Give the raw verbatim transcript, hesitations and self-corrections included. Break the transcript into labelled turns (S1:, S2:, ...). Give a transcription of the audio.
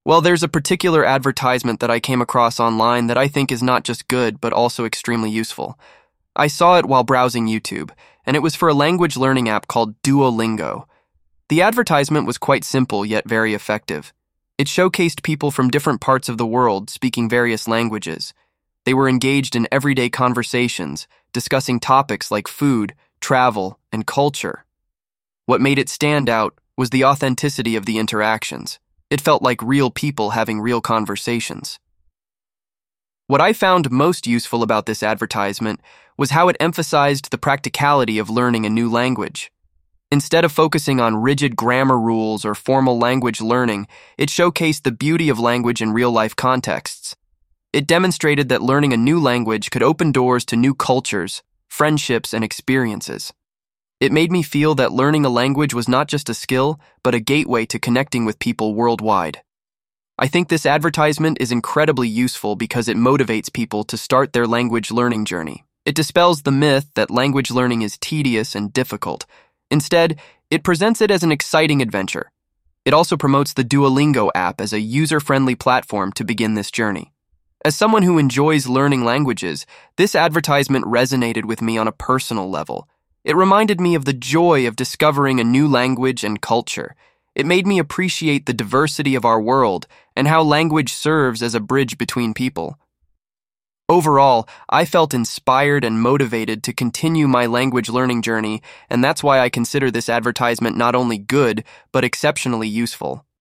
S1: Well, there's a particular advertisement that I came across online that I think is not just good, but also extremely useful. I saw it while browsing YouTube, and it was for a language learning app called Duolingo. The advertisement was quite simple yet very effective. It showcased people from different parts of the world speaking various languages. They were engaged in everyday conversations, discussing topics like food, travel, and culture. What made it stand out was the authenticity of the interactions. It felt like real people having real conversations. What I found most useful about this advertisement was how it emphasized the practicality of learning a new language. Instead of focusing on rigid grammar rules or formal language learning, it showcased the beauty of language in real-life contexts. It demonstrated that learning a new language could open doors to new cultures, friendships, and experiences. It made me feel that learning a language was not just a skill, but a gateway to connecting with people worldwide. I think this advertisement is incredibly useful because it motivates people to start their language learning journey. It dispels the myth that language learning is tedious and difficult. Instead, it presents it as an exciting adventure. It also promotes the Duolingo app as a user-friendly platform to begin this journey. As someone who enjoys learning languages, this advertisement resonated with me on a personal level. It reminded me of the joy of discovering a new language and culture. It made me appreciate the diversity of our world and how language serves as a bridge between people. Overall, I felt inspired and motivated to continue my language learning journey, and that's why I consider this advertisement not only good, but exceptionally useful.